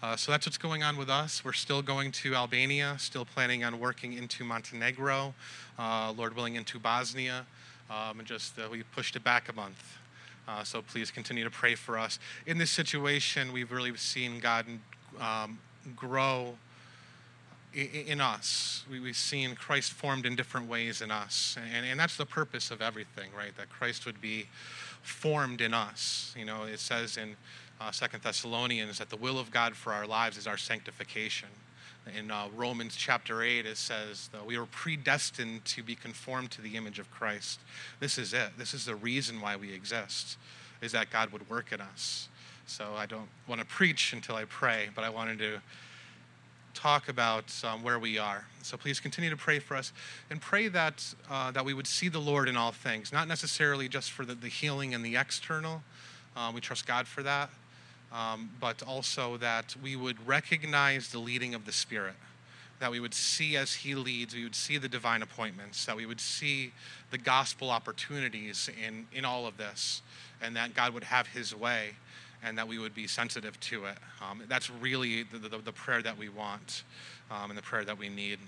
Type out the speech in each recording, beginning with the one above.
So that's what's going on with us. We're still going to Albania, still planning on working into Montenegro, Lord willing, into Bosnia, and just we pushed it back a month. So please continue to pray for us. In this situation, we've really seen God grow in us. We've seen Christ formed in different ways in us. And that's the purpose of everything, right? That Christ would be formed in us. You know, it says in 2 Thessalonians that the will of God for our lives is our sanctification. In Romans chapter 8, it says that we were predestined to be conformed to the image of Christ. This is it. This is the reason why we exist, is that God would work in us. So I don't want to preach until I pray, but I wanted to talk about where we are. So please continue to pray for us, and pray that we would see the Lord in all things, not necessarily just for the healing and the external. We trust God for that. But also that we would recognize the leading of the Spirit, that we would see as He leads, we would see the divine appointments, that we would see the gospel opportunities in all of this, and that God would have His way, and that we would be sensitive to it. That's really the prayer that we want, and the prayer that we need.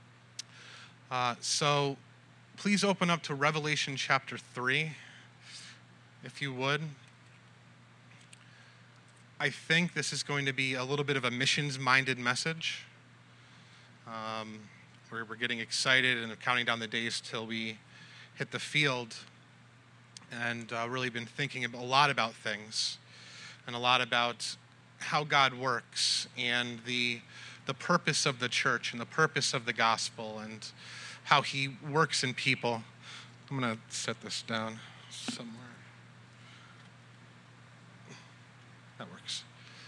So please open up to Revelation chapter 3, if you would. I think this is going to be a little bit of a missions-minded message. We're getting excited and counting down the days till we hit the field, and really been thinking a lot about things, and a lot about how God works, and the purpose of the church, and the purpose of the gospel, and how He works in people. I'm going to set this down somewhere. That works.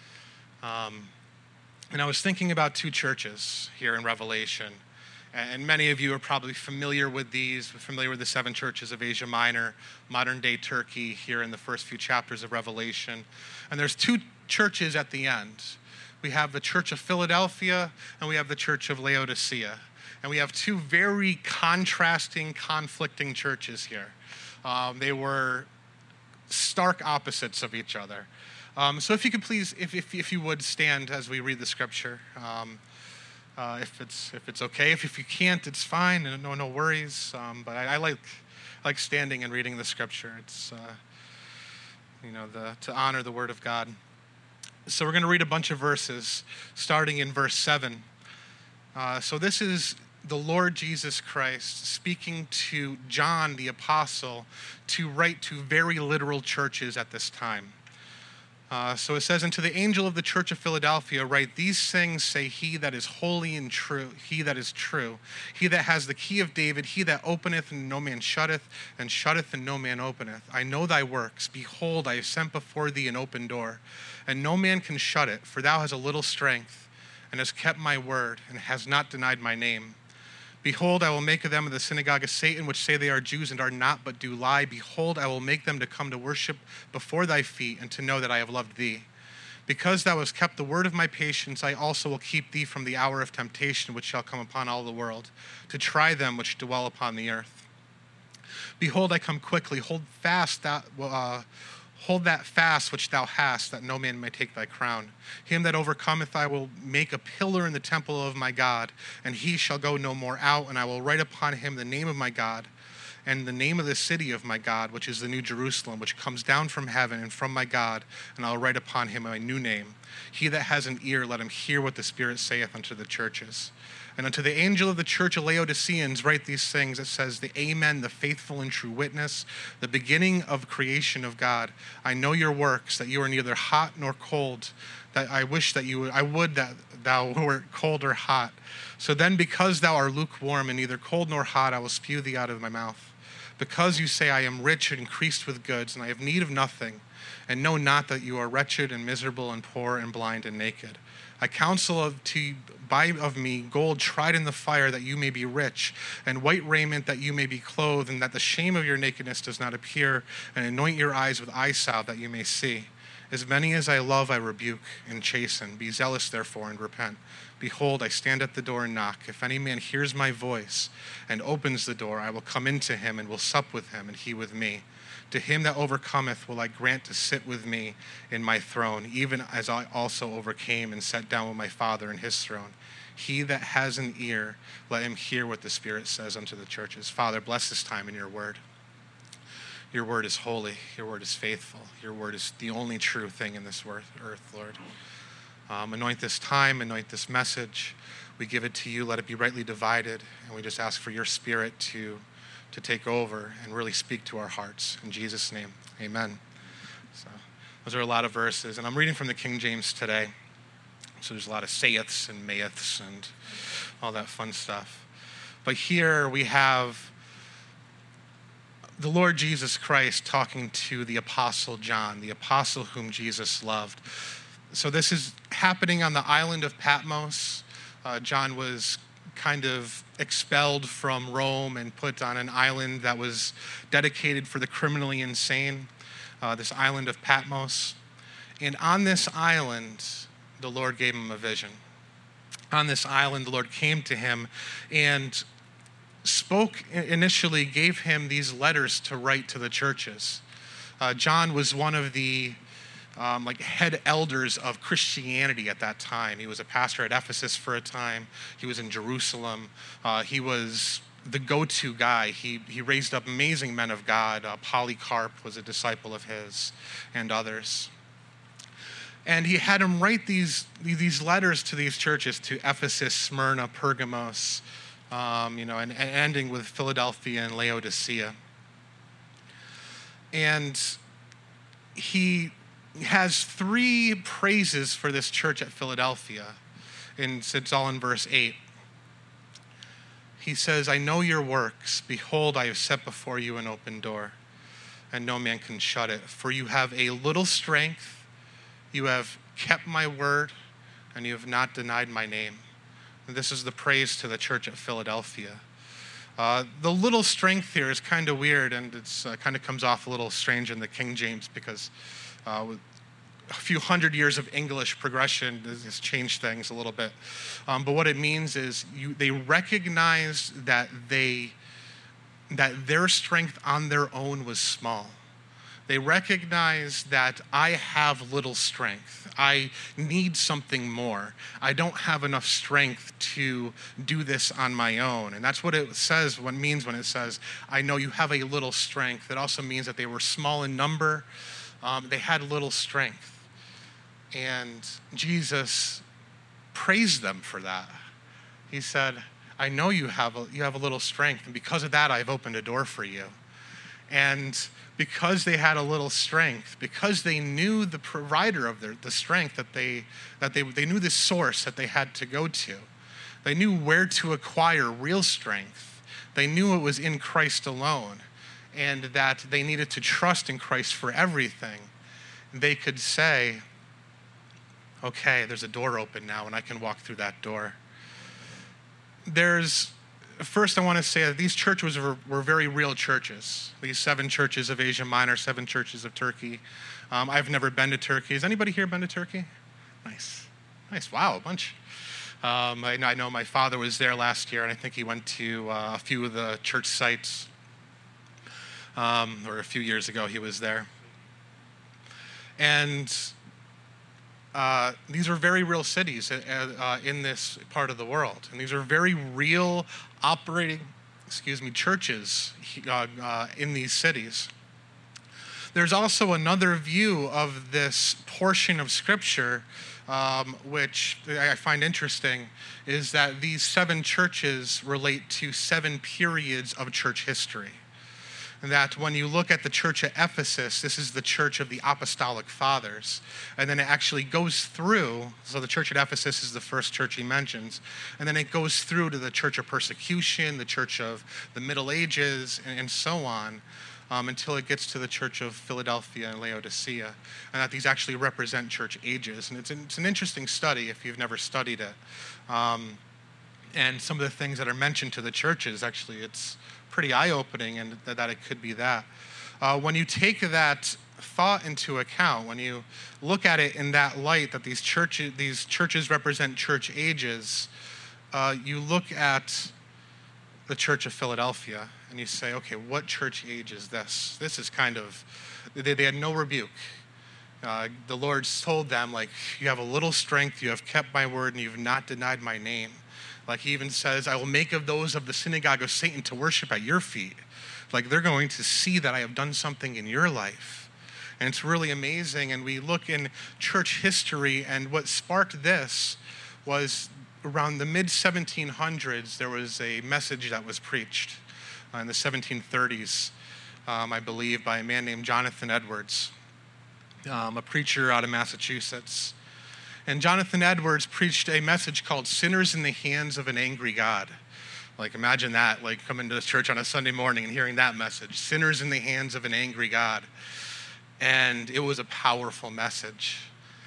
And I was thinking about two churches here in Revelation. And many of you are probably familiar with these, familiar with the 7 churches of Asia Minor, modern-day Turkey, here in the first few chapters of Revelation. And there's 2 churches at the end. We have the Church of Philadelphia, and we have the Church of Laodicea. And we have 2 very contrasting, conflicting churches here. They were stark opposites of each other. So if you could please, if you would stand as we read the scripture, if it's okay. If you can't, it's fine, and no worries. But I like standing and reading the scripture. It's to honor the word of God. So we're going to read a bunch of verses, starting in verse 7. So this is the Lord Jesus Christ speaking to John the apostle to write to very literal churches at this time. So it says, "And to the angel of the church of Philadelphia write, these things say he that is holy and true, he that is true, he that has the key of David, he that openeth and no man shutteth, and shutteth and no man openeth. I know thy works. Behold, I have sent before thee an open door, and no man can shut it, for thou hast a little strength, and hast kept my word, and hast not denied my name. Behold, I will make of them of the synagogue of Satan, which say they are Jews and are not, but do lie. Behold, I will make them to come to worship before thy feet, and to know that I have loved thee. Because thou hast kept the word of my patience, I also will keep thee from the hour of temptation, which shall come upon all the world, to try them which dwell upon the earth. Behold, I come quickly. Hold that fast which thou hast, that no man may take thy crown. Him that overcometh I will make a pillar in the temple of my God, and he shall go no more out, and I will write upon him the name of my God, and the name of the city of my God, which is the New Jerusalem, which comes down from heaven and from my God, and I will write upon him my new name. He that has an ear, let him hear what the Spirit saith unto the churches. And unto the angel of the church of Laodiceans write these things. It says, the Amen, the faithful and true witness, the beginning of creation of God. I know your works, that you are neither hot nor cold. That I would that thou wert cold or hot. So then, because thou art lukewarm and neither cold nor hot, I will spew thee out of my mouth. Because you say, I am rich and increased with goods, and I have need of nothing, and know not that you are wretched and miserable and poor and blind and naked. I counsel to buy of me gold tried in the fire, that you may be rich, and white raiment, that you may be clothed, and that the shame of your nakedness does not appear, and anoint your eyes with eye salve, that you may see. As many as I love, I rebuke and chasten. Be zealous, therefore, and repent. Behold, I stand at the door and knock. If any man hears my voice and opens the door, I will come into him and will sup with him, and he with me. To him that overcometh will I grant to sit with me in my throne, even as I also overcame and sat down with my Father in his throne. He that has an ear, let him hear what the Spirit says unto the churches. Father, bless this time in your word. Your word is holy. Your word is faithful. Your word is the only true thing in this earth, Lord. Anoint this time, anoint this message. We give it to you. Let it be rightly divided. And we just ask for your Spirit to take over and really speak to our hearts. In Jesus' name, amen. So those are a lot of verses. And I'm reading from the King James today. So there's a lot of saiths and mayeths and all that fun stuff. But here we have the Lord Jesus Christ talking to the Apostle John, the apostle whom Jesus loved. So this is happening on the island of Patmos. John was kind of expelled from Rome and put on an island that was dedicated for the criminally insane, this island of Patmos. And on this island, the Lord gave him a vision. On this island, the Lord came to him and gave him these letters to write to the churches. John was one of the head elders of Christianity at that time. He was a pastor at Ephesus for a time. He was in Jerusalem. He was the go-to guy. He raised up amazing men of God. Polycarp was a disciple of his, and others. And he had him write these letters to these churches, to Ephesus, Smyrna, Pergamos, and ending with Philadelphia and Laodicea. And he has 3 praises for this church at Philadelphia. And it's all in verse 8. He says, I know your works. Behold, I have set before you an open door, and no man can shut it. For you have a little strength, you have kept my word, and you have not denied my name. And this is the praise to the church at Philadelphia. The little strength here is kind of weird, and it's kind of comes off a little strange in the King James because with a few hundred years of English progression has changed things a little bit. But what it means is they recognize that their strength on their own was small. They recognize that I have little strength. I need something more. I don't have enough strength to do this on my own. And that's what it says, what it means when it says, I know you have a little strength. It also means that they were small in number. They had little strength. And Jesus praised them for that. He said, I know you have a little strength, and because of that, I've opened a door for you. And because they had a little strength, because they knew the provider of the strength that they knew the source that they had to go to. They knew where to acquire real strength. They knew it was in Christ alone, and that they needed to trust in Christ for everything. They could say, okay, there's a door open now, and I can walk through that door. First, I want to say that these churches were very real churches. These 7 churches of Asia Minor, 7 churches of Turkey. I've never been to Turkey. Has anybody here been to Turkey? Nice. Wow, a bunch. I know my father was there last year, and I think he went to a few of the church sites. Or a few years ago, he was there. And these are very real cities in this part of the world. And these are very real operating, churches in these cities. There's also another view of this portion of Scripture, which I find interesting, is that these 7 churches relate to 7 periods of church history. That when you look at the church at Ephesus, this is the church of the apostolic fathers. And then it actually goes through, so the church at Ephesus is the first church he mentions, and then it goes through to the church of persecution, the church of the Middle Ages, and so on, until it gets to the church of Philadelphia and Laodicea, and that these actually represent church ages. And it's an interesting study if you've never studied it. And some of the things that are mentioned to the churches, actually, it's pretty eye-opening, and that it could be that. When you take that thought into account, when you look at it in that light, that these churches represent church ages, you look at the Church of Philadelphia, and you say, okay, what church age is this? This is kind of, they had no rebuke. The Lord told them, like, you have a little strength, you have kept my word, and you have not denied my name. Like he even says, I will make of those of the synagogue of Satan to worship at your feet. Like they're going to see that I have done something in your life. And it's really amazing. And we look in church history, and what sparked this was around the mid-1700s, there was a message that was preached in the 1730s, I believe, by a man named Jonathan Edwards, a preacher out of Massachusetts. And Jonathan Edwards preached a message called Sinners in the Hands of an Angry God. Like imagine that, like coming to church on a Sunday morning and hearing that message, sinners in the hands of an angry God. And it was a powerful message.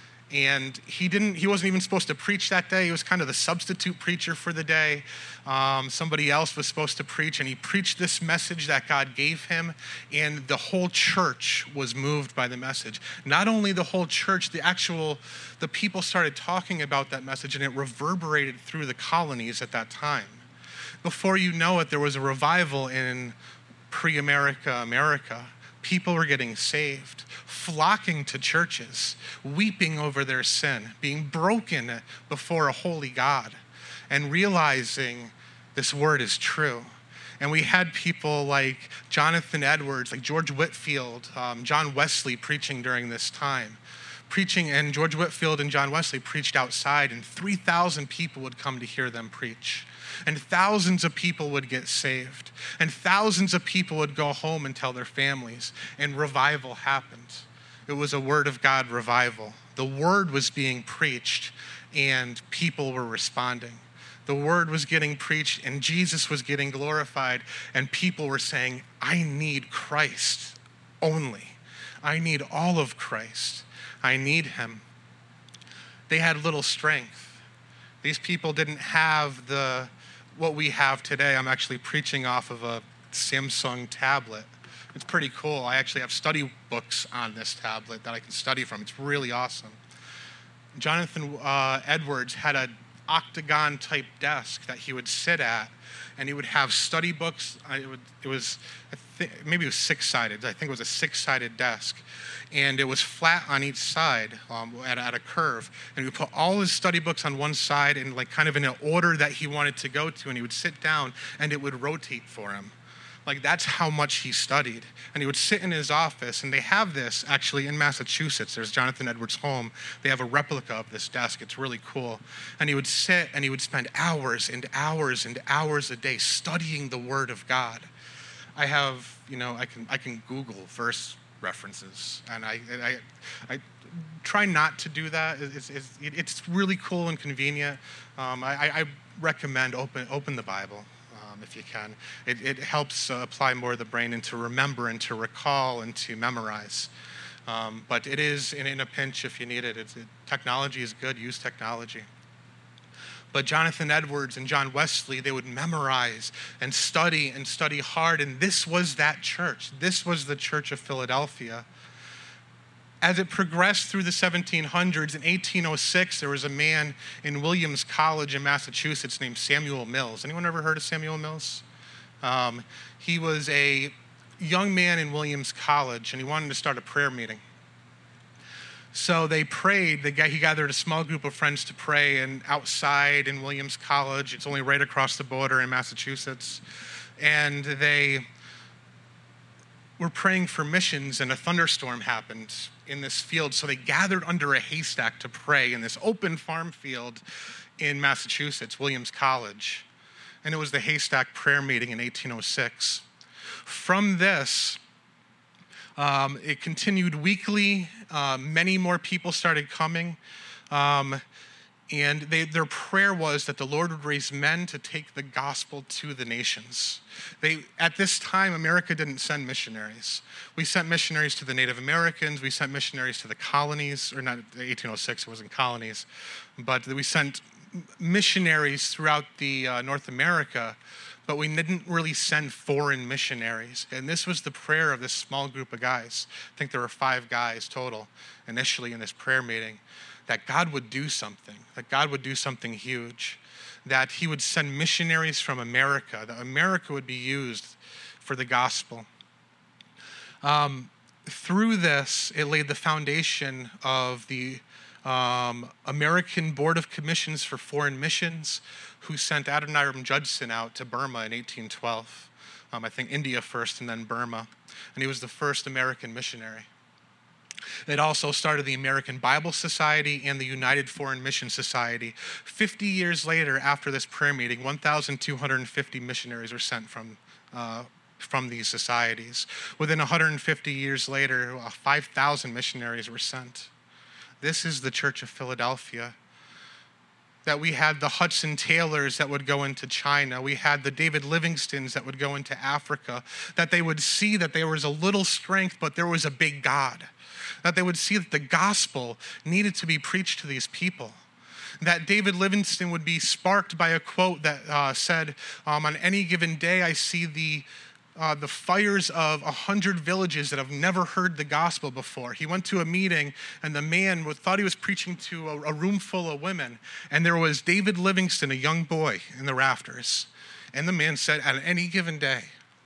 And he wasn't even supposed to preach that day. He was kind of the substitute preacher for the day. Somebody else was supposed to preach, and he preached this message that God gave him, and the whole church was moved by the message. Not only the whole church, the people started talking about that message, and it reverberated through the colonies at that time. Before you know it, there was a revival in pre-America America. People were getting saved, flocking to churches, weeping over their sin, being broken before a holy God, and realizing this word is true. And we had people like Jonathan Edwards, like George Whitefield, John Wesley preaching during this time. And George Whitefield and John Wesley preached outside, and 3,000 people would come to hear them preach. And thousands of people would get saved. And thousands of people would go home and tell their families. And revival happened. It was a word of God revival. The word was being preached, and people were responding. The word was getting preached, and Jesus was getting glorified, and people were saying, I need Christ only. I need all of Christ. I need him. They had little strength. These people didn't have what we have today. I'm actually preaching off of a Samsung tablet. It's pretty cool. I actually have study books on this tablet that I can study from. It's really awesome. Jonathan Edwards had an octagon-type desk that he would sit at, and he would have study books. Maybe it was six-sided. I think it was a six-sided desk. And it was flat on each side at a curve. And he would put all his study books on one side and like kind of in an order that he wanted to go to. And he would sit down and it would rotate for him. Like that's how much he studied. And he would sit in his office, and they have this actually in Massachusetts. There's Jonathan Edwards' home. They have a replica of this desk. It's really cool. And he would sit and he would spend hours and hours and hours a day studying the Word of God. I have, I can Google verse references, and I try not to do that. It's really cool and convenient. I recommend open the Bible if you can. It helps apply more of the brain and to remember and to recall and to memorize. But it is in a pinch if you need it. Technology is good. Use technology. But Jonathan Edwards and John Wesley, they would memorize and study hard. And this was that church. This was the Church of Philadelphia. As it progressed through the 1700s, in 1806, there was a man in Williams College in Massachusetts named Samuel Mills. Anyone ever heard of Samuel Mills? He was a young man in Williams College, and he wanted to start a prayer meeting. So they prayed. He gathered a small group of friends to pray, and outside in Williams College, it's only right across the border in Massachusetts, and they were praying for missions, and a thunderstorm happened in this field. So they gathered under a haystack to pray in this open farm field in Massachusetts, Williams College. And it was the haystack prayer meeting in 1806. From this, it continued weekly. Many more people started coming. And their prayer was that the Lord would raise men to take the gospel to the nations. At this time, America didn't send missionaries. We sent missionaries to the Native Americans. We sent missionaries to the colonies, or not 1806, it wasn't colonies. But we sent missionaries throughout the North America, but we didn't really send foreign missionaries. And this was the prayer of this small group of guys. I think there were 5 guys total initially in this prayer meeting. that God would do something, that God would do something huge, that he would send missionaries from America, that America would be used for the gospel. Through this, it laid the foundation of the American Board of Commissions for Foreign Missions, who sent Adoniram Judson out to Burma in 1812. I think India first and then Burma. And he was the first American missionary. It also started the American Bible Society and the United Foreign Mission Society. 50 years later, after this prayer meeting, 1,250 missionaries were sent from these societies. Within 150 years later, 5,000 missionaries were sent. This is the Church of Philadelphia. That we had the Hudson Taylors that would go into China. We had the David Livingstons that would go into Africa. That they would see that there was a little strength, but there was a big God. That they would see that the gospel needed to be preached to these people. That David Livingstone would be sparked by a quote that said, on any given day I see the fires of 100 villages that have never heard the gospel before. He went to a meeting and the man thought he was preaching to a room full of women, and there was David Livingstone, a young boy, in the rafters. And the man said, at any given day,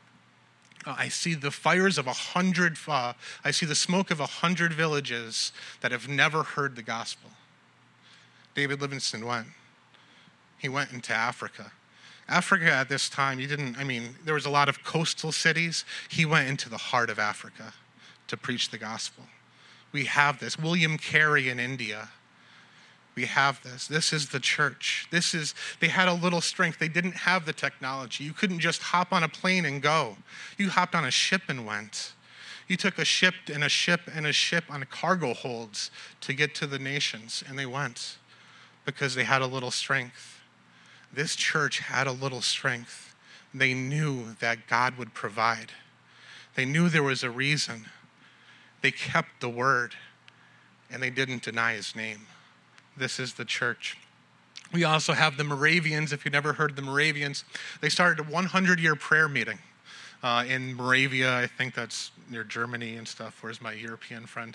I see the fires of 100, I see the smoke of 100 villages that have never heard the gospel. David Livingstone went. He went into Africa. Africa at this time, there was a lot of coastal cities. He went into the heart of Africa to preach the gospel. We have this. William Carey in India. We have this. This is the church. They had a little strength. They didn't have the technology. You couldn't just hop on a plane and go. You hopped on a ship and went. You took a ship and a ship and a ship on cargo holds to get to the nations, and they went because they had a little strength. This church had a little strength. They knew that God would provide. They knew there was a reason. They kept the word, and they didn't deny his name. This is the church. We also have the Moravians. If you've never heard the Moravians, they started a 100-year prayer meeting in Moravia. I think that's near Germany and stuff. Where's my European friend?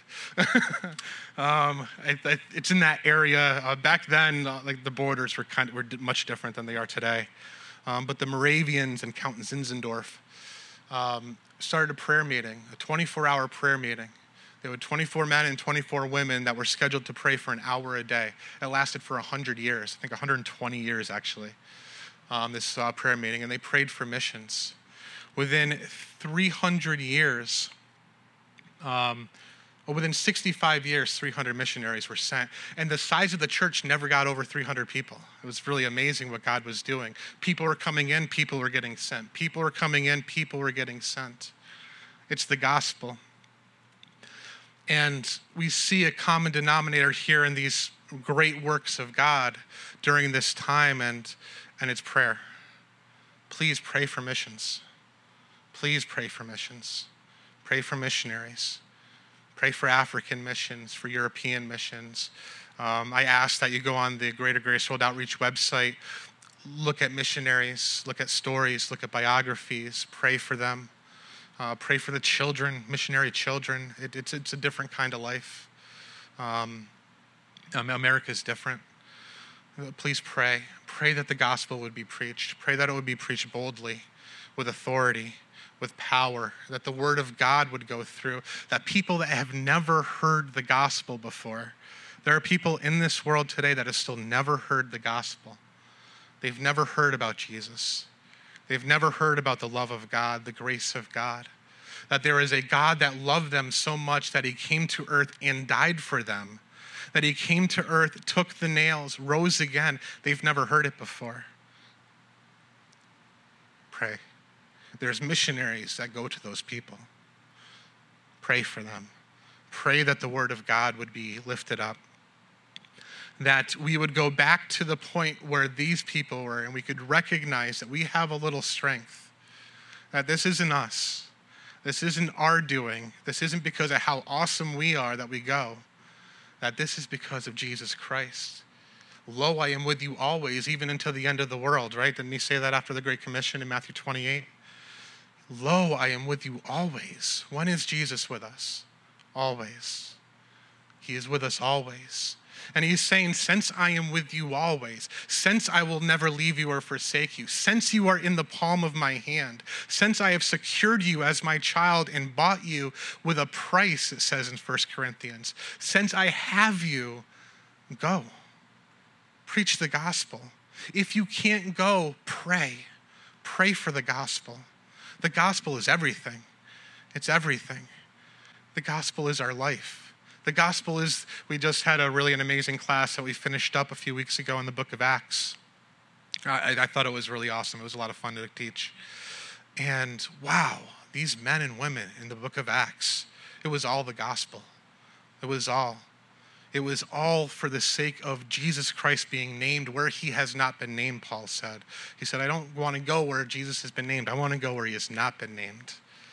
It's in that area. Back then, the borders were much different than they are today. But the Moravians and Count Zinzendorf started a prayer meeting, a 24-hour prayer meeting. There were 24 men and 24 women that were scheduled to pray for an hour a day. It lasted for 100 years, I think 120 years actually, this prayer meeting, and they prayed for missions. Within 300 years, within 65 years, 300 missionaries were sent. And the size of the church never got over 300 people. It was really amazing what God was doing. People were coming in, people were getting sent. People were coming in, people were getting sent. It's the gospel. And we see a common denominator here in these great works of God during this time, and it's prayer. Please pray for missions. Please pray for missions. Pray for missionaries. Pray for African missions, for European missions. I ask that you go on the Greater Grace World Outreach website, look at missionaries, look at stories, look at biographies, pray for them. Pray for the children, missionary children. It's a different kind of life. America's different. Please pray. Pray that the gospel would be preached. Pray that it would be preached boldly, with authority, with power, that the word of God would go through, that people that have never heard the gospel before, there are people in this world today that have still never heard the gospel. They've never heard about Jesus. They've never heard about the love of God, the grace of God, that there is a God that loved them so much that he came to earth and died for them, that he came to earth, took the nails, rose again. They've never heard it before. Pray. There's missionaries that go to those people. Pray for them. Pray that the word of God would be lifted up, that we would go back to the point where these people were, and we could recognize that we have a little strength, that this isn't us. This isn't our doing. This isn't because of how awesome we are that we go, that this is because of Jesus Christ. Lo, I am with you always, even until the end of the world, right? Didn't he say that after the Great Commission in Matthew 28? Lo, I am with you always. When is Jesus with us? Always. He is with us always. And he's saying, since I am with you always, since I will never leave you or forsake you, since you are in the palm of my hand, since I have secured you as my child and bought you with a price, it says in 1 Corinthians, since I have you, go. Preach the gospel. If you can't go, pray. Pray for the gospel. The gospel is everything. It's everything. The gospel is our life. The gospel is, we just had an amazing class that we finished up a few weeks ago in the book of Acts. I thought it was really awesome. It was a lot of fun to teach. And wow, these men and women in the book of Acts, it was all the gospel. It was all. It was all for the sake of Jesus Christ being named where he has not been named, Paul said. He said, I don't want to go where Jesus has been named. I want to go where he has not been named.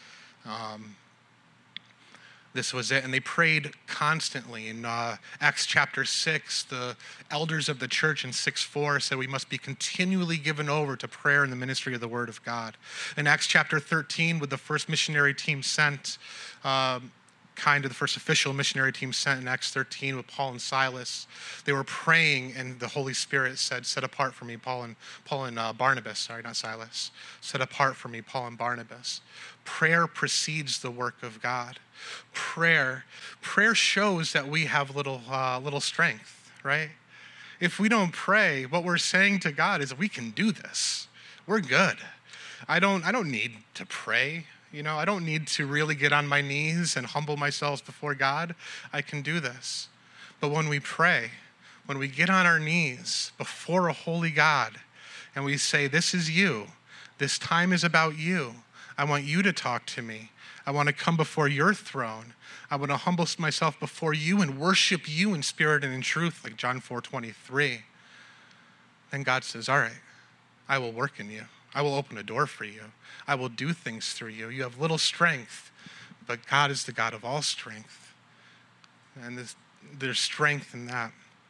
This was it. And they prayed constantly. In Acts chapter 6, the elders of the church in 6:4 said we must be continually given over to prayer and the ministry of the word of God. In Acts chapter 13, with the first missionary team sent, the first official missionary team sent in Acts 13 with Paul and Silas, they were praying, and the Holy Spirit said, set apart for me Paul and Barnabas, sorry, not Silas. Set apart for me Paul and Barnabas. Prayer precedes the work of God. Prayer shows that we have little strength, right? If we don't pray, what we're saying to God is we can do this. We're good. I don't need to pray. I don't need to really get on my knees and humble myself before God. I can do this. But when we pray, when we get on our knees before a holy God and we say, this is you, this time is about you. I want you to talk to me. I want to come before your throne. I want to humble myself before you and worship you in spirit and in truth, like John 4:23. Then God says, all right, I will work in you. I will open a door for you. I will do things through you. You have little strength, but God is the God of all strength. And there's strength in that.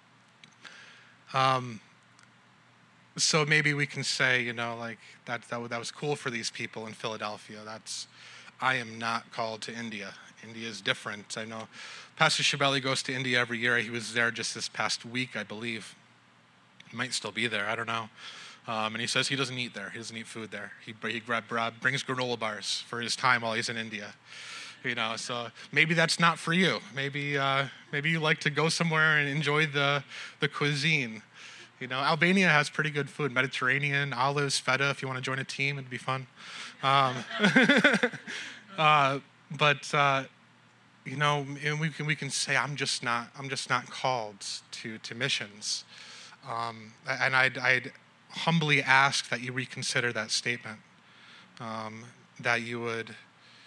So maybe we can say, that was cool for these people in Philadelphia. I am not called to India. India is different. I know Pastor Shabeli goes to India every year. He was there just this past week, I believe. He might still be there. I don't know. And he says he doesn't eat there. He doesn't eat food there. He brings granola bars for his time while he's in India. So maybe that's not for you. Maybe you like to go somewhere and enjoy the cuisine. Albania has pretty good food. Mediterranean, olives, feta. If you want to join a team, it'd be fun. And we can say I'm just not called to missions. And I'd humbly ask that you reconsider that statement, that you would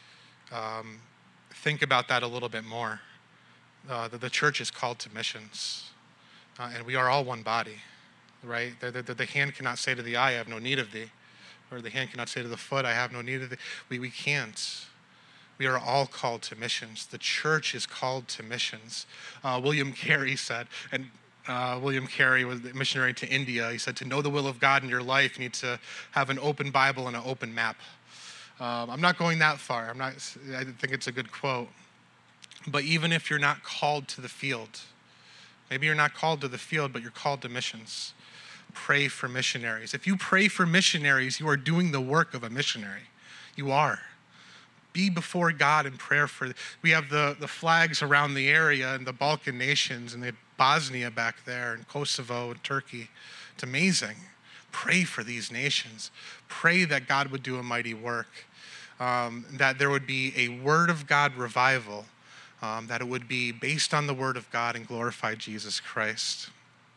think about that a little bit more. That the church is called to missions, and we are all one body, right? The hand cannot say to the eye, I have no need of thee, or the hand cannot say to the foot, I have no need of thee. We can't. We are all called to missions. The church is called to missions. William Carey said, and William Carey was the missionary to India. He said, to know the will of God in your life, you need to have an open Bible and an open map. I'm not going that far. I think it's a good quote. But even if you're not called to the field, maybe you're not called to the field, but you're called to missions. Pray for missionaries. If you pray for missionaries, you are doing the work of a missionary. You are. Be before God in prayer for. We have the flags around the area and the Balkan nations and the Bosnia back there and Kosovo and Turkey. It's amazing. Pray for these nations. Pray that God would do a mighty work, that there would be a word of God revival, that it would be based on the word of God and glorify Jesus Christ.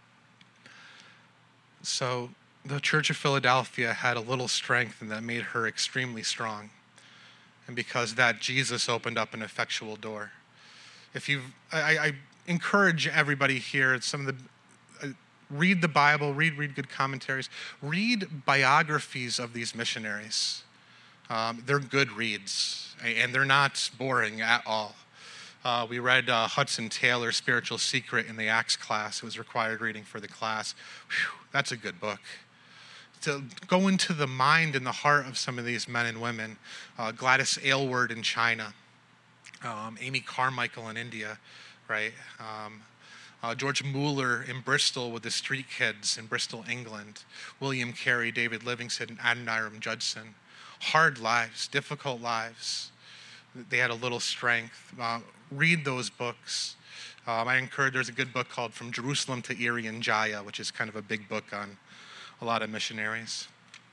So the Church of Philadelphia had a little strength, and that made her extremely strong. And because that, Jesus opened up an effectual door. I encourage everybody here, read the Bible, read good commentaries, read biographies of these missionaries. They're good reads, and they're not boring at all. We read Hudson Taylor's Spiritual Secret in the Acts class. It was required reading for the class. Whew, that's a good book. To go into the mind and the heart of some of these men and women. Gladys Aylward in China. Amy Carmichael in India, right? George Mueller in Bristol with the Street Kids in Bristol, England. William Carey, David Livingston, and Adoniram Judson. Hard lives, difficult lives. They had a little strength. Read those books. I encourage, there's a good book called From Jerusalem to Irian Jaya, which is kind of a big book on a lot of missionaries.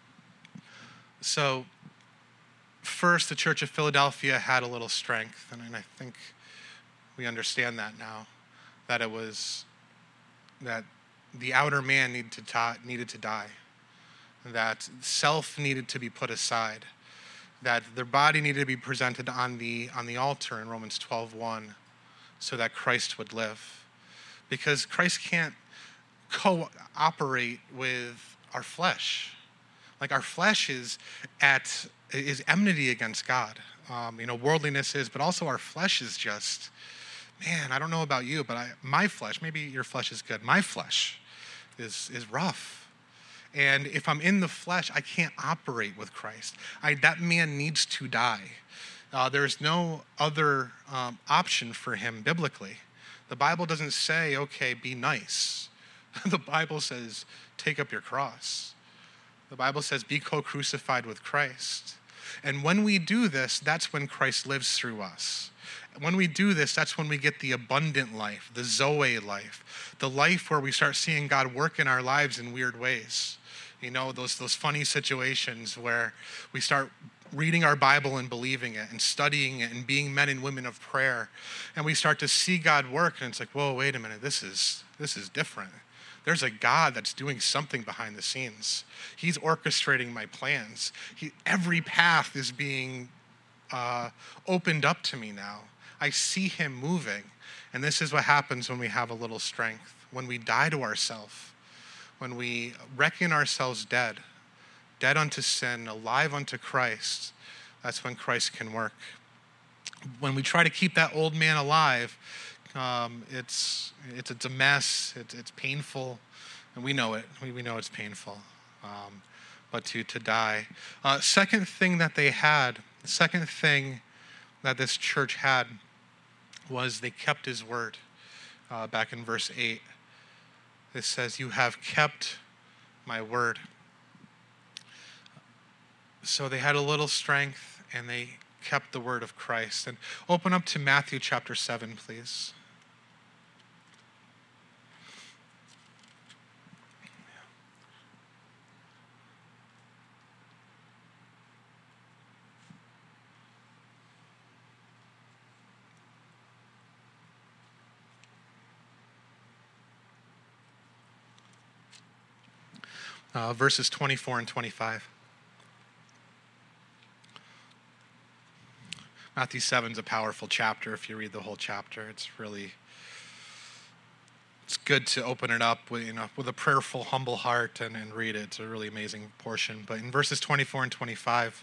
So, first, the Church of Philadelphia had a little strength, and I think we understand that now, that it was that the outer man needed to die, that self needed to be put aside, that their body needed to be presented on the altar in Romans 12:1, so that Christ would live, because Christ can't cooperate with our flesh. Like, our flesh is enmity against God. Worldliness is, but also our flesh is just, man, I don't know about you, but my flesh, maybe your flesh is good. My flesh is rough. And if I'm in the flesh, I can't operate with Christ. That man needs to die. There's no other option for him biblically. The Bible doesn't say, okay, be nice. The Bible says, take up your cross. The Bible says, be co-crucified with Christ. And when we do this, that's when Christ lives through us. When we do this, that's when we get the abundant life, the Zoe life, the life where we start seeing God work in our lives in weird ways. Those funny situations where we start reading our Bible and believing it and studying it and being men and women of prayer. And we start to see God work, and it's like, whoa, wait a minute, this is different. There's a God that's doing something behind the scenes. He's orchestrating my plans. Every path is being opened up to me now. I see him moving. And this is what happens when we have a little strength, when we die to ourselves, when we reckon ourselves dead unto sin, alive unto Christ. That's when Christ can work. When we try to keep that old man alive, it's a mess. It's painful, and we know it. We know it's painful. But to die. Second thing that they had, the second thing that this church had, was they kept his word. Back in verse 8, it says, "You have kept my word." So they had a little strength, and they kept the word of Christ. And open up to Matthew chapter 7, please. Verses 24 and 25. Matthew 7 is a powerful chapter if you read the whole chapter. It's good to open it up with a prayerful, humble heart and read it. It's a really amazing portion. But in verses 24 and 25,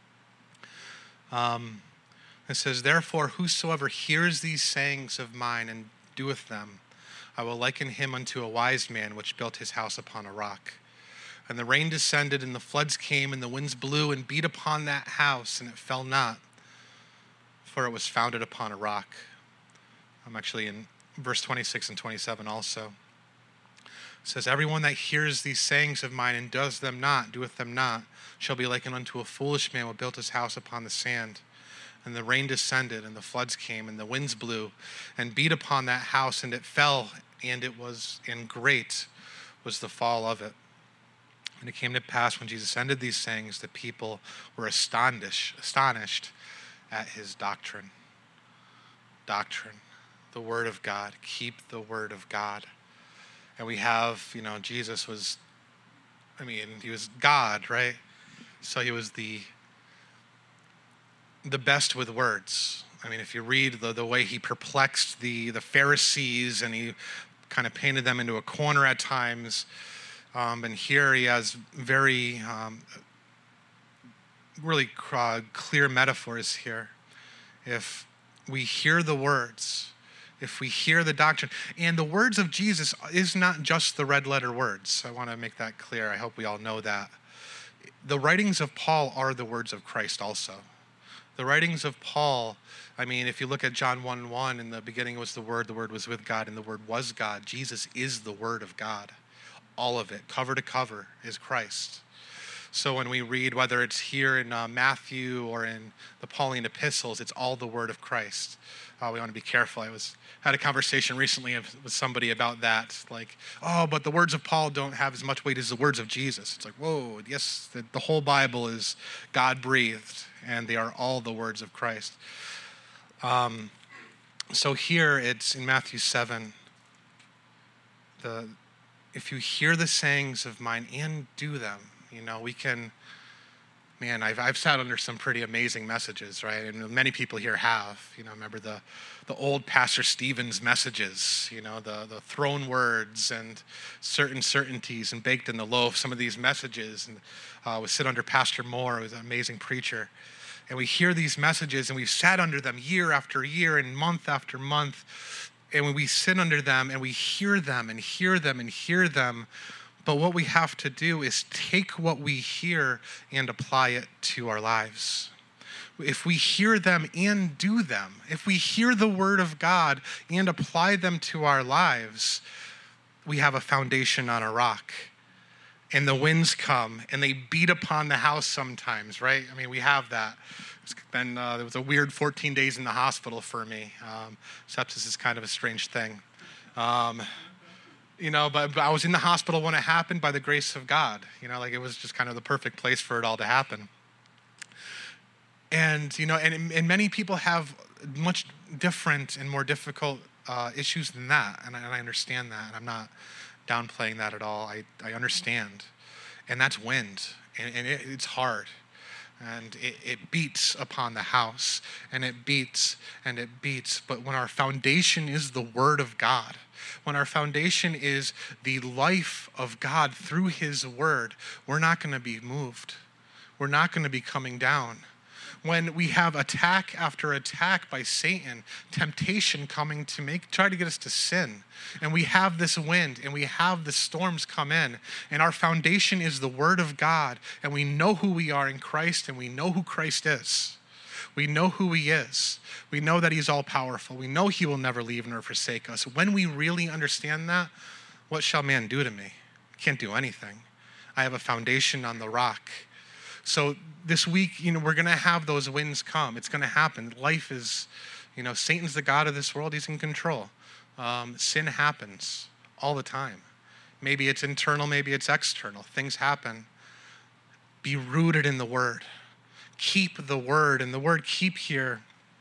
it says, "Therefore, whosoever hears these sayings of mine and doeth them, I will liken him unto a wise man which built his house upon a rock. And the rain descended, and the floods came, and the winds blew and beat upon that house, and it fell not, for it was founded upon a rock." I'm actually in verse 26 and 27 also. It says, "Everyone that hears these sayings of mine and doeth them not, shall be likened unto a foolish man which built his house upon the sand. And the rain descended, and the floods came, and the winds blew, and beat upon that house, and it fell, and great was the fall of it. And it came to pass when Jesus ended these sayings, the people were astonished at his doctrine." Doctrine, the word of God. Keep the word of God. And we have, Jesus was, he was God, right? So he was the best with words. If you read the way he perplexed the Pharisees, and he kind of painted them into a corner at times. And here he has very, really clear metaphors here. If we hear the words, if we hear the doctrine, and the words of Jesus is not just the red letter words. I want to make that clear. I hope we all know that. The writings of Paul are the words of Christ also. The writings of Paul, I mean, if you look at John 1:1, in the beginning was the Word was with God, and the Word was God. Jesus is the Word of God. All of it, cover to cover, is Christ. So when we read, whether it's here in Matthew or in the Pauline epistles, it's all the word of Christ. We want to be careful. Had a conversation recently with somebody about that. Like, oh, but the words of Paul don't have as much weight as the words of Jesus. It's like, whoa, yes, the whole Bible is God-breathed, and they are all the words of Christ. So here it's in Matthew 7, if you hear the sayings of mine and do them, we can, man, I've sat under some pretty amazing messages, right? And many people here have, remember the old Pastor Stevens messages, the throne words and certain certainties and baked in the loaf, some of these messages. And we sit under Pastor Moore, who was an amazing preacher. And we hear these messages and we've sat under them year after year and month after month. And when we sit under them and we hear them and hear them and hear them, but what we have to do is take what we hear and apply it to our lives. If we hear them and do them, if we hear the word of God and apply them to our lives, we have a foundation on a rock. And the winds come and they beat upon the house sometimes, right? I mean, we have that. There was a weird 14 days in the hospital for me. Sepsis is kind of a strange thing. But I was in the hospital when it happened by the grace of God. It was just kind of the perfect place for it all to happen. And, and many people have much different and more difficult issues than that. And I understand that. And I'm not downplaying that at all. I understand. And that's wind. And it's hard. And it beats upon the house. And it beats and it beats. But when our foundation is the Word of God, when our foundation is the life of God through His Word, we're not going to be moved. We're not going to be coming down. When we have attack after attack by Satan, temptation coming to try to get us to sin, and we have this wind and we have the storms come in, and our foundation is the Word of God, and we know who we are in Christ, and we know who Christ is. We know who He is. We know that He's all-powerful. We know He will never leave nor forsake us. When we really understand that, what shall man do to me? Can't do anything. I have a foundation on the rock. So this week, we're going to have those winds come. It's going to happen. Life is, Satan's the god of this world. He's in control. Sin happens all the time. Maybe it's internal, maybe it's external. Things happen. Be rooted in the Word. Keep the Word. And the word keep here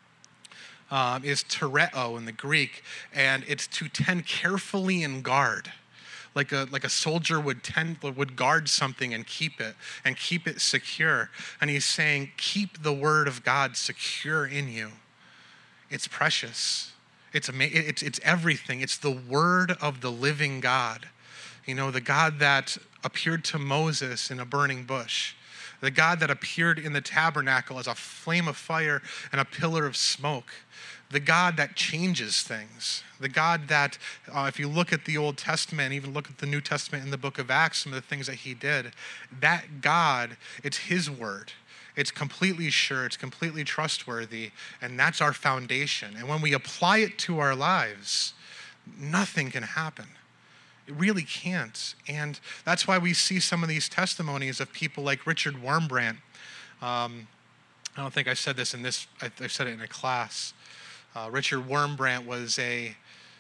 is tereo in the Greek, and it's to tend carefully and guard. Like a soldier would guard something and keep it secure. And he's saying, keep the Word of God secure in you. It's precious. It's everything. It's the Word of the living God. The God that appeared to Moses in a burning bush. The God that appeared in the tabernacle as a flame of fire and a pillar of smoke. The God that changes things. The God that, if you look at the Old Testament, even look at the New Testament in the book of Acts, some of the things that He did, that God, it's His word. It's completely sure, it's completely trustworthy, and that's our foundation. And when we apply it to our lives, nothing can happen. It really can't. And that's why we see some of these testimonies of people like Richard Wurmbrand. I don't think I said this in this, I said it in a class. Richard Wurmbrand was a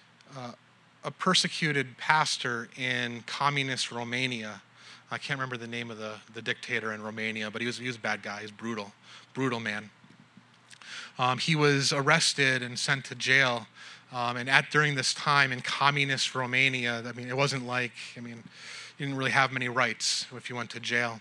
persecuted pastor in communist Romania. I can't remember the name of the dictator in Romania, but he was a bad guy. He was brutal man. He was arrested and sent to jail. During this time in communist Romania, it wasn't like, you didn't really have many rights if you went to jail.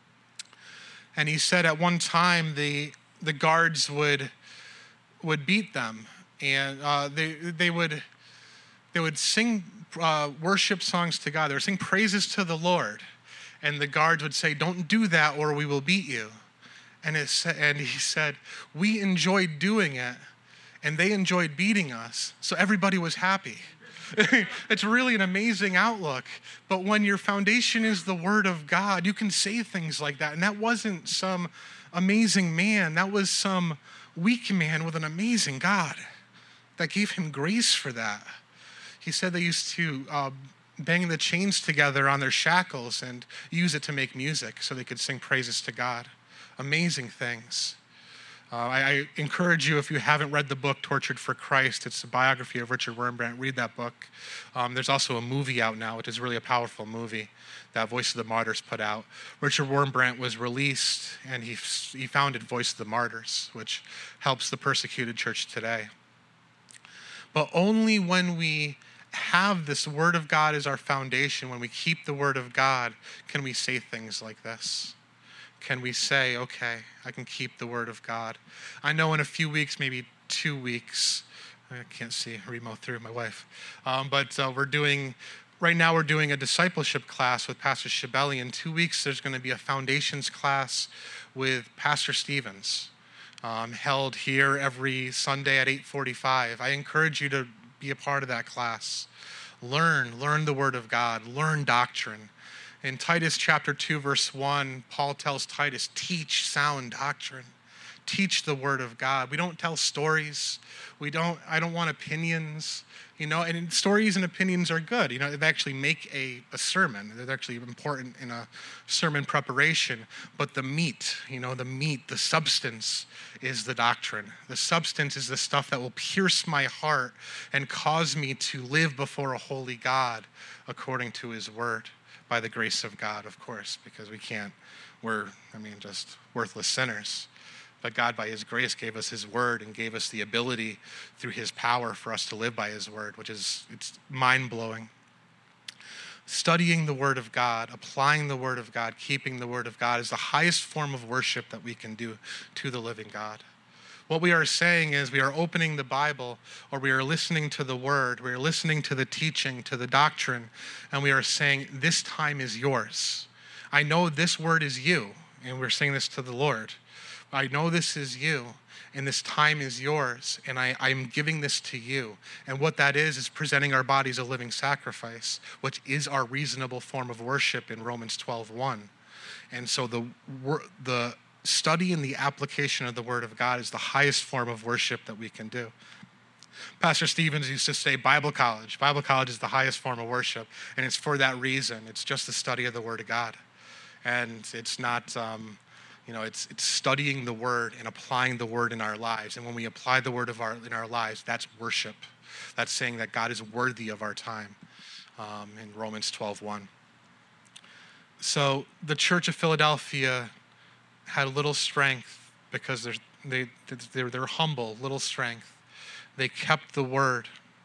And he said at one time the guards would beat them, and they would sing worship songs to God. They would sing praises to the Lord, and the guards would say, "Don't do that, or we will beat you." And he said, "We enjoyed doing it, and they enjoyed beating us, so everybody was happy." It's really an amazing outlook. But when your foundation is the Word of God, you can say things like that. And that wasn't some amazing man. That was some weak man with an amazing God that gave him grace for that. He said they used to bang the chains together on their shackles and use it to make music so they could sing praises to God. Amazing things. I encourage you, if you haven't read the book, Tortured for Christ, it's a biography of Richard Wurmbrand. Read that book. There's also a movie out now, which is really a powerful movie that Voice of the Martyrs put out. Richard Wurmbrand was released, and he founded Voice of the Martyrs, which helps the persecuted church today. But only when we have this Word of God as our foundation, when we keep the Word of God, can we say things like this. Can we say, okay, I can keep the Word of God. I know in a few weeks, maybe 2 weeks, I can't see Remo through, my wife, but right now we're doing a discipleship class with Pastor Shibeli. In 2 weeks, there's going to be a foundations class with Pastor Stevens, held here every Sunday at 8:45. I encourage you to be a part of that class. Learn the Word of God, learn doctrine. In Titus chapter 2, verse 1, Paul tells Titus, teach sound doctrine. Teach the Word of God. We don't tell stories. I don't want opinions, and stories and opinions are good. They actually make a sermon. They're actually important in a sermon preparation. But the meat, the substance is the doctrine. The substance is the stuff that will pierce my heart and cause me to live before a holy God according to his word. By the grace of God, of course, because we're just worthless sinners. But God, by his grace, gave us his word and gave us the ability through his power for us to live by his word, it's mind-blowing. Studying the word of God, applying the word of God, keeping the word of God is the highest form of worship that we can do to the living God. What we are saying is we are opening the Bible, or we are listening to the word, we are listening to the teaching, to the doctrine, and we are saying, this time is yours. I know this word is you, and we're saying this to the Lord. I know this is you, and this time is yours, and I'm giving this to you. And what that is presenting our bodies a living sacrifice, which is our reasonable form of worship in Romans 12:1. And so the study and the application of the Word of God is the highest form of worship that we can do. Pastor Stevens used to say Bible college. Bible college is the highest form of worship, and it's for that reason. It's just the study of the Word of God. And it's not, it's studying the Word and applying the Word in our lives. And when we apply the Word in our lives, that's worship. That's saying that God is worthy of our time, in Romans 12:1. So the Church of Philadelphia had little strength because they're humble, little strength. They kept the word.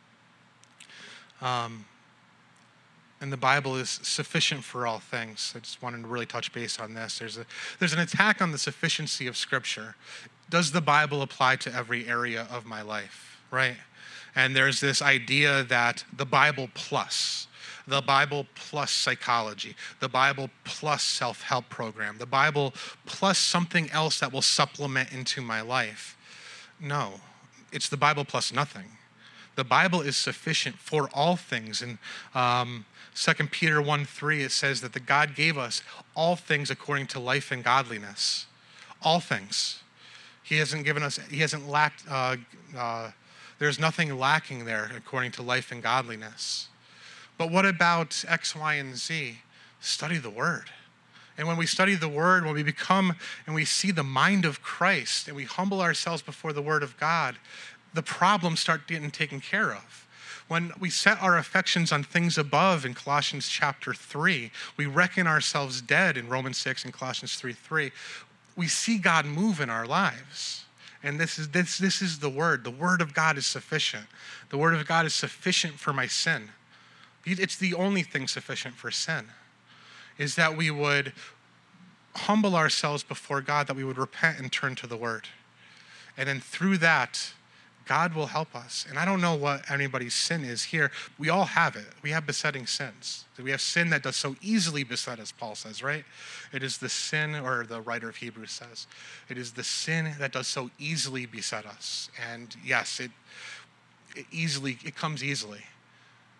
And the Bible is sufficient for all things. I just wanted to really touch base on this. There's an attack on the sufficiency of Scripture. Does the Bible apply to every area of my life, right? And there's this idea that the Bible plus psychology, the Bible plus self-help program, the Bible plus something else that will supplement into my life. No, it's the Bible plus nothing. The Bible is sufficient for all things. In 2 Peter 1:3, it says that the God gave us all things according to life and godliness. All things. He hasn't lacked, there's nothing lacking there according to life and godliness. But what about X, Y, and Z? Study the Word. And when we study the Word, when we become and we see the mind of Christ and we humble ourselves before the Word of God, the problems start getting taken care of. When we set our affections on things above in Colossians chapter 3, we reckon ourselves dead in Romans 6 and Colossians 3:3. We see God move in our lives. And this is the Word. The Word of God is sufficient. The Word of God is sufficient for my sin. It's the only thing sufficient for sin, is that we would humble ourselves before God, that we would repent and turn to the Word. And then through that, God will help us. And I don't know what anybody's sin is here. We all have it. We have besetting sins. We have sin that does so easily beset us, Paul says, right? It is the sin, or the writer of Hebrews says, it is the sin that does so easily beset us. And yes, it comes easily.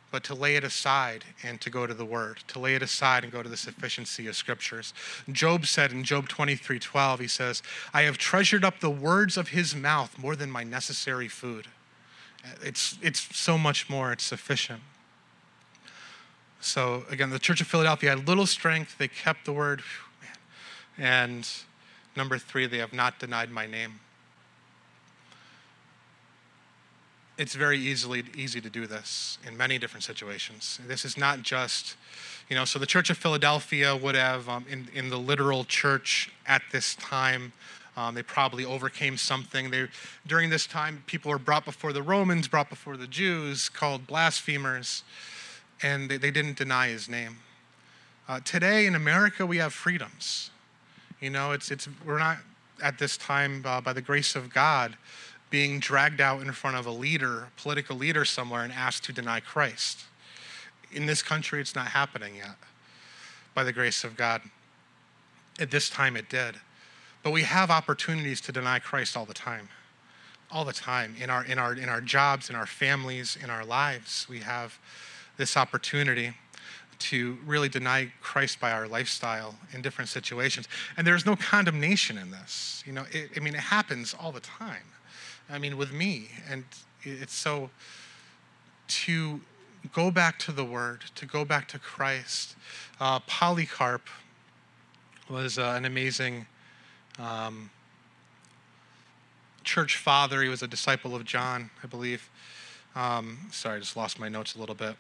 but to lay it aside and to go to the Word, to lay it aside and go to the sufficiency of Scriptures. Job said in Job 23:12, he says, I have treasured up the words of his mouth more than my necessary food. It's so much more, it's sufficient. So again, the Church of Philadelphia had little strength, they kept the Word, and number 3, they have not denied my name. It's very easy to do this in many different situations. This is not just, so the Church of Philadelphia would have, in the literal church at this time, they probably overcame something. During this time, people were brought before the Romans, brought before the Jews, called blasphemers, and they didn't deny his name. Today in America, we have freedoms. We're not at this time, by the grace of God, being dragged out in front of a political leader somewhere and asked to deny Christ. In this country, it's not happening yet, by the grace of God. At this time, it did. But we have opportunities to deny Christ all the time, in our jobs, in our families, in our lives. We have this opportunity to really deny Christ by our lifestyle in different situations. And there's no condemnation in this. It happens all the time. With me, and it's so to go back to the Word, to go back to Christ. Polycarp was an amazing church father. He was a disciple of John, I believe. Sorry, I just lost my notes a little bit.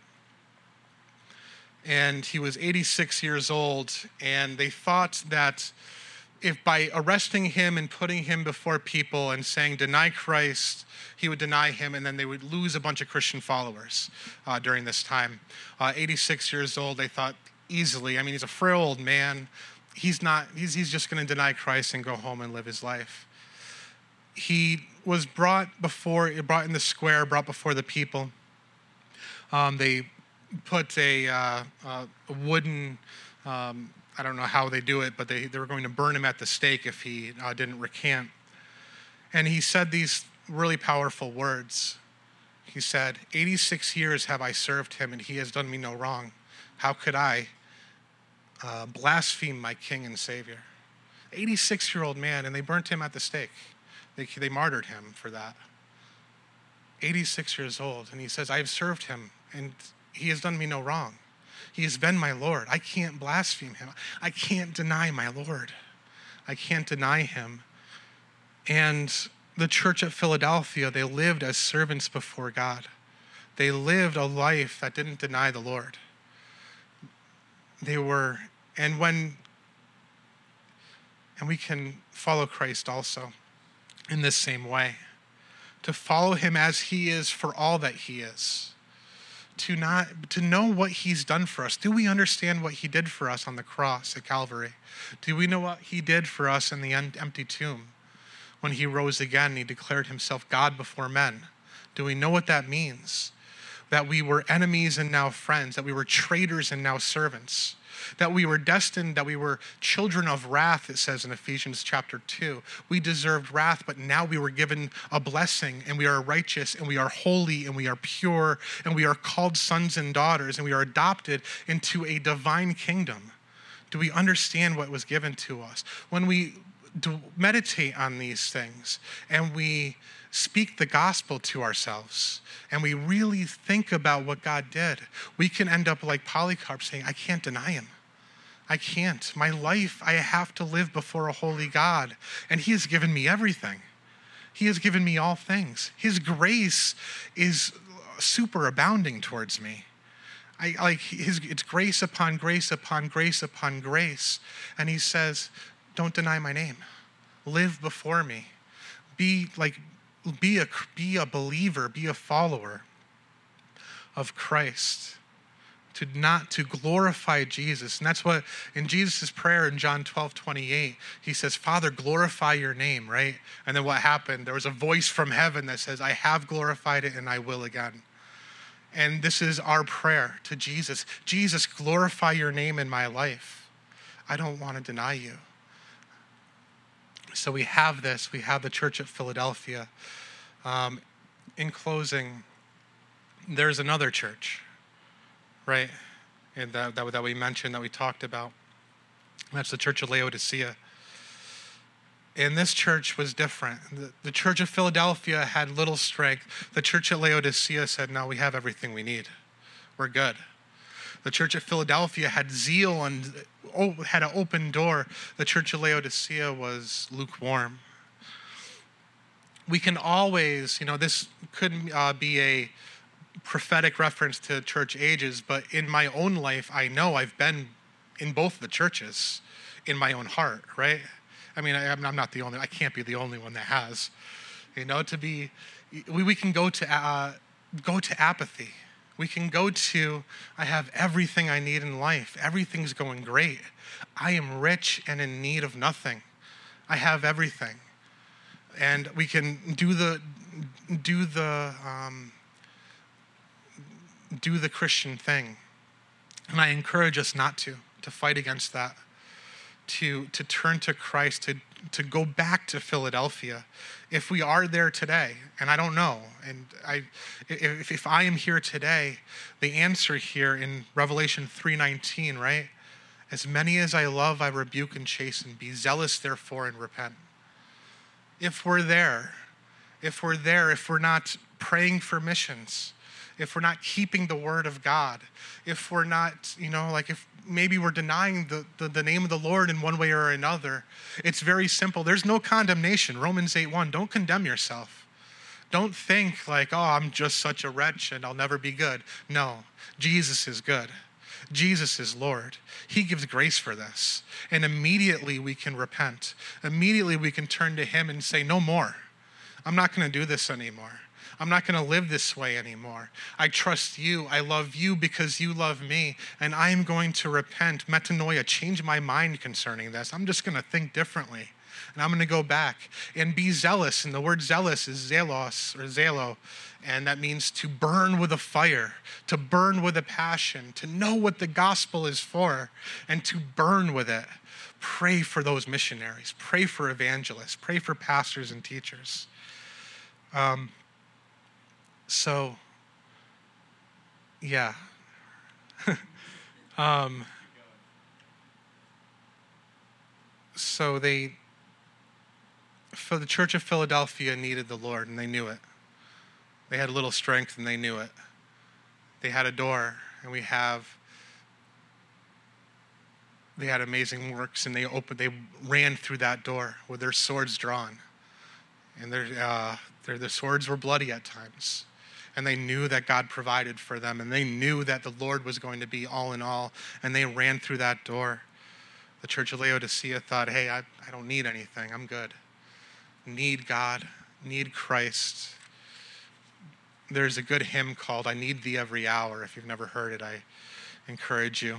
And he was 86 years old, and they thought that if by arresting him and putting him before people and saying, deny Christ, he would deny him, and then they would lose a bunch of Christian followers during this time. 86 years old, they thought easily. He's a frail old man. He's just going to deny Christ and go home and live his life. He was brought in the square, brought before the people. They put a wooden, I don't know how they do it, but they were going to burn him at the stake if he didn't recant. And he said these really powerful words. He said, 86 years have I served him, and he has done me no wrong. How could I blaspheme my King and Savior? 86-year-old man, and they burnt him at the stake. They martyred him for that. 86 years old, and he says, I have served him, and he has done me no wrong. He has been my Lord. I can't blaspheme him. I can't deny my Lord. I can't deny him. And the church at Philadelphia, they lived as servants before God. They lived a life that didn't deny the Lord. And we can follow Christ also in this same way. To follow him as he is for all that he is. To know what he's done for us. Do we understand what he did for us on the cross at Calvary? Do we know what he did for us in the empty tomb? When he rose again, he declared himself God before men. Do we know what that means? That we were enemies and now friends, that we were traitors and now servants, that we were destined, that we were children of wrath, it says in Ephesians chapter 2. We deserved wrath, but now we were given a blessing, and we are righteous, and we are holy, and we are pure, and we are called sons and daughters, and we are adopted into a divine kingdom. Do we understand what was given to us? When we meditate on these things, and we speak the gospel to ourselves, and we really think about what God did, we can end up like Polycarp saying, I can't deny him. I can't. My life, I have to live before a holy God, and he has given me everything. He has given me all things. His grace is superabounding towards me. It's grace upon grace upon grace upon grace. And he says, don't deny my name. Live before me. Be a believer, be a follower of Christ. To glorify Jesus. And that's what, in Jesus' prayer in John 12:28, he says, Father, glorify your name, right? And then what happened? There was a voice from heaven that says, I have glorified it and I will again. And this is our prayer to Jesus. Jesus, glorify your name in my life. I don't want to deny you. So we have this. We have the church at Philadelphia. In closing, there's another church. right? And that we mentioned, that we talked about. That's the church of Laodicea. And this church was different. The church of Philadelphia had little strength. The church at Laodicea said, no, we have everything we need. We're good. The church at Philadelphia had zeal and had an open door. The church of Laodicea was lukewarm. We can always, this could be a prophetic reference to church ages, but in my own life, I know I've been in both the churches in my own heart, right? I mean, I'm not the only, I can't be the only one that has, we can go to apathy. We can go to, I have everything I need in life. Everything's going great. I am rich and in need of nothing. I have everything. And we can do the Christian thing. And I encourage us not to fight against that, to turn to Christ, to go back to Philadelphia. If we are there today, and I don't know, and if I am here today, the answer here in Revelation 3:19, right? As many as I love, I rebuke and chasten. Be zealous, therefore, and repent. If we're there, if we're not praying for missions, if we're not keeping the word of God, if we're not, if maybe we're denying the name of the Lord in one way or another, it's very simple. There's no condemnation. Romans 8:1, don't condemn yourself. Don't think like, oh, I'm just such a wretch and I'll never be good. No, Jesus is good. Jesus is Lord. He gives grace for this. And immediately we can repent. Immediately we can turn to him and say, no more. I'm not going to do this anymore. I'm not going to live this way anymore. I trust you. I love you because you love me. And I am going to repent. Metanoia, change my mind concerning this. I'm just going to think differently. And I'm going to go back and be zealous. And the word zealous is zelos or zelo. And that means to burn with a fire, to burn with a passion, to know what the gospel is for, and to burn with it. Pray for those missionaries. Pray for evangelists. Pray for pastors and teachers. So for the church of Philadelphia needed the Lord, and they knew it. They had a little strength, and they knew it. They had a door, and they had amazing works, and they ran through that door with their swords drawn, and their swords were bloody at times. And they knew that God provided for them, and they knew that the Lord was going to be all in all, and they ran through that door. The church of Laodicea thought, hey, I don't need anything. I'm good. Need God, need Christ. There's a good hymn called I Need Thee Every Hour. If you've never heard it, I encourage you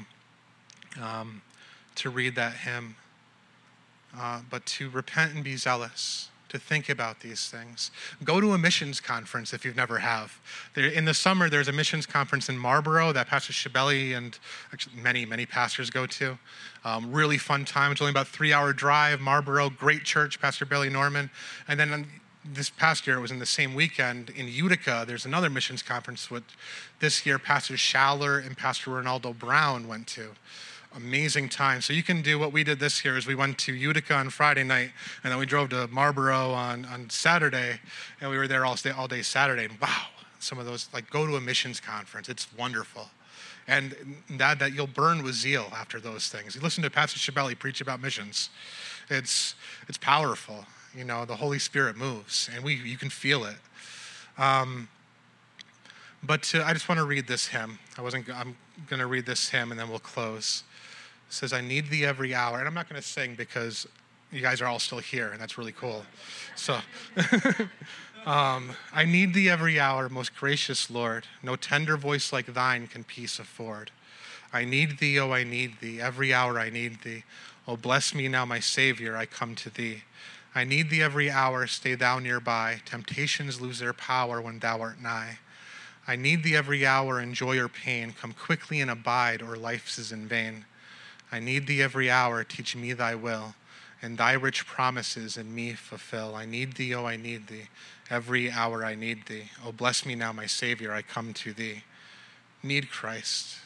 to read that hymn. But to repent and be zealous, to think about these things. Go to a missions conference if you've never have. In the summer, there's a missions conference in Marlborough that Pastor Shibeli and actually many pastors go to. Really fun time. It's only about a 3-hour drive. Marlborough, great church, Pastor Billy Norman. And then this past year, it was in the same weekend in Utica. There's another missions conference with this year Pastor Schaller and Pastor Ronaldo Brown went to. Amazing time. So you can do what we did this year is we went to Utica on Friday night, and then we drove to Marlborough on Saturday, and we were there all day Saturday. And wow, some of those, go to a missions conference. It's wonderful. And that you'll burn with zeal after those things. You listen to Pastor Shibeli preach about missions. It's powerful. The Holy Spirit moves, and you can feel it. But I just want to read this hymn. I'm going to read this hymn, and then we'll close. It says, I need thee every hour. And I'm not going to sing because you guys are all still here, and that's really cool. So, I need thee every hour, most gracious Lord. No tender voice like thine can peace afford. I need thee, oh, I need thee. Every hour I need thee. Oh, bless me now, my Savior, I come to thee. I need thee every hour, stay thou nearby. Temptations lose their power when thou art nigh. I need thee every hour in joy or pain. Come quickly and abide, or life is in vain. I need thee every hour, teach me thy will, and thy rich promises in me fulfill. I need thee, oh, I need thee. Every hour I need thee. Oh, bless me now, my Savior, I come to thee. Need Christ.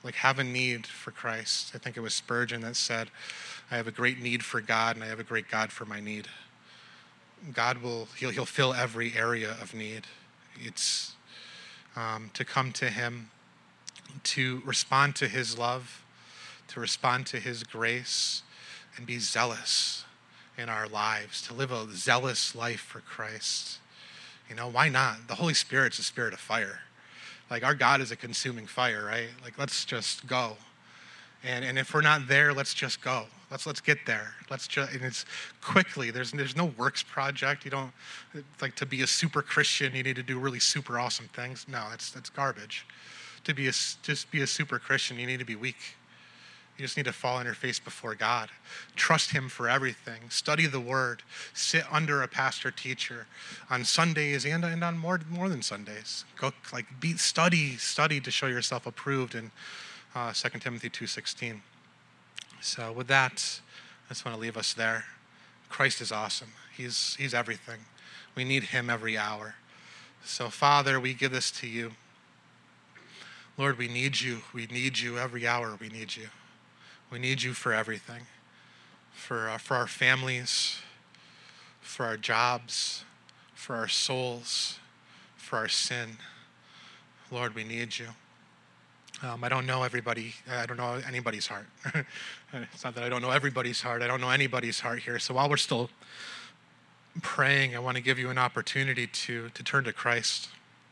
like have a need for Christ. I think it was Spurgeon that said, I have a great need for God, and I have a great God for my need. He'll fill every area of need. It's to come to him, to respond to his love, to respond to his grace, and be zealous in our lives, to live a zealous life for Christ. Why not? The Holy Spirit's a spirit of fire. Like, our God is a consuming fire, right? Like, let's just go. And if we're not there, let's just go. Let's get there. And it's quickly. There's no works project. You don't, like, to be a super Christian, you need to do really super awesome things. No, that's garbage. Just be a super Christian, you need to be weak. You just need to fall on your face before God. Trust him for everything. Study the word. Sit under a pastor teacher on Sundays and on more than Sundays. Go study to show yourself approved in 2 Timothy 2:16. So with that, I just want to leave us there. Christ is awesome. He's everything. We need him every hour. So Father, we give this to you. Lord, we need you. We need you every hour. We need you. We need you for everything, for our families, for our jobs, for our souls, for our sin. Lord, we need you. I don't know everybody. I don't know anybody's heart. It's not that I don't know everybody's heart. I don't know anybody's heart here. So while we're still praying, I want to give you an opportunity to turn to Christ.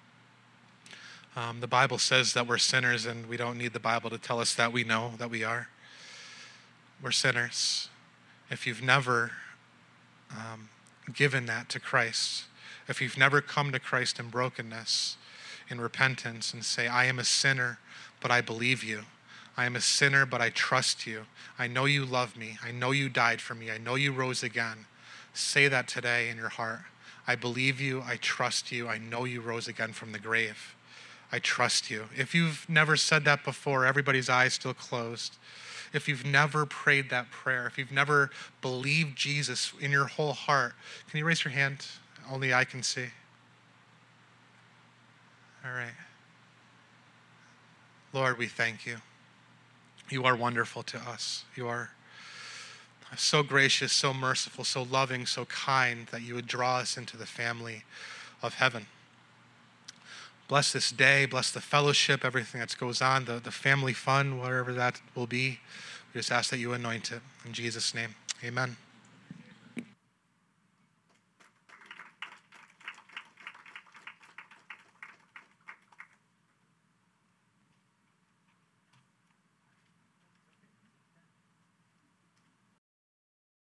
The Bible says that we're sinners, and we don't need the Bible to tell us that we know that we are. We're sinners. If you've never given that to Christ, if you've never come to Christ in brokenness, in repentance, and say, I am a sinner, but I believe you. I am a sinner, but I trust you. I know you love me. I know you died for me. I know you rose again. Say that today in your heart. I believe you. I trust you. I know you rose again from the grave. I trust you. If you've never said that before, everybody's eyes still closed. If you've never prayed that prayer, if you've never believed Jesus in your whole heart, can you raise your hand? Only I can see. All right. Lord, we thank you. You are wonderful to us. You are so gracious, so merciful, so loving, so kind that you would draw us into the family of heaven. Bless this day, bless the fellowship, everything that goes on, the family fun, whatever that will be. We just ask that you anoint it. In Jesus' name, amen.